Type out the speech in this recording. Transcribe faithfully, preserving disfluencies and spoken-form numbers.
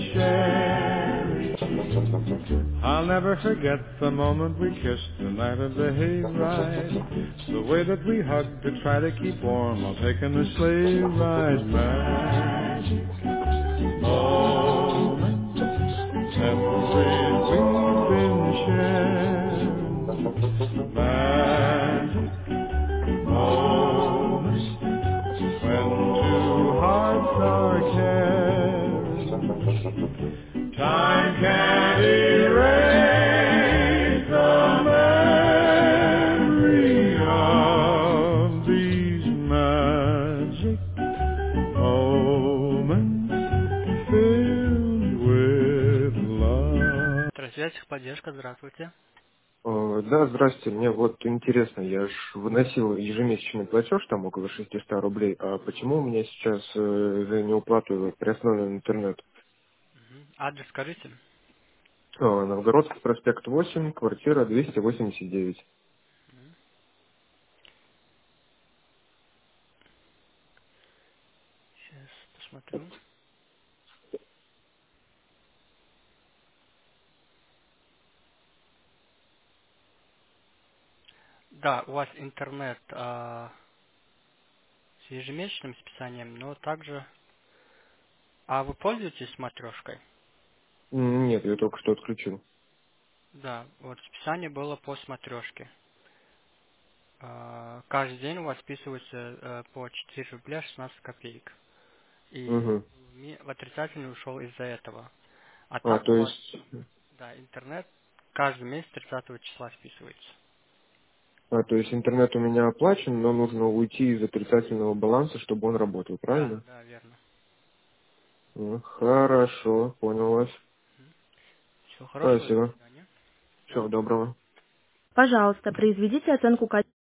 sharing. I'll never forget the moment we kissed the night of the hayride. The way that we hugged to try to keep warm while taking the sleigh ride. Magic moment, memories we've been sharing. Magic moment, when two hearts are caring. Time can't erase the memory of these magic moments filled with love. Техподдержка, здравствуйте. О, Да, здрасте. Мне вот интересно, я ж выносил ежемесячный платеж, там около шестьсот рублей, а почему у меня сейчас э, за неуплату приостановлен интернет? Мгм. Адрес скажите. О, Новгородский проспект восемь, квартира двести восемьдесят девять. Сейчас посмотрю. Да, у вас интернет а, с ежемесячным списанием, но также... А вы пользуетесь смотрешкой? М, Нет, я только что отключил. Да, вот списание было по смотрешке. А, каждый день у вас списывается э, по четыре рубля шестнадцать копеек. И Угу. в ми- в отрицательный ушел из-за этого. А А, так у то вас, есть, да, интернет каждый месяц тридцатого числа списывается. а, то есть интернет у меня оплачен, но нужно уйти из отрицательного баланса, чтобы он работал, Да, правильно? да, верно. М, Хорошо, понял вас. Всего хорошего, до Спасибо. свидания. Всего доброго. Пожалуйста, произведите оценку качества.